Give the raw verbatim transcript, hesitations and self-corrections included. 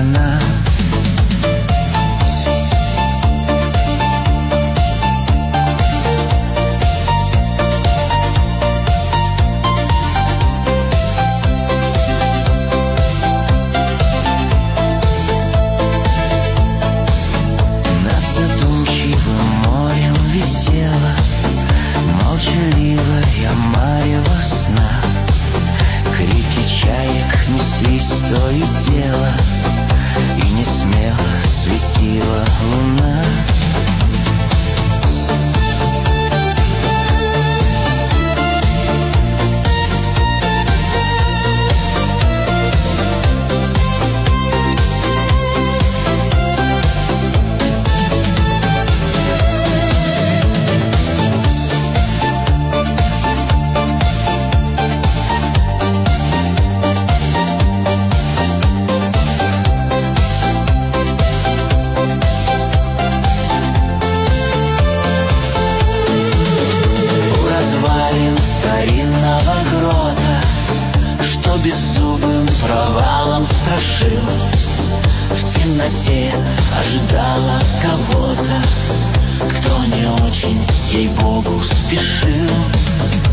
она. Над задумчивым морем висела молчаливая марево сна. Крики чаек неслись то и дело, и не смело светила луна. Старинного грота, что беззубым провалом страшил, в темноте ожидала кого-то, кто не очень, ей-богу, спешил.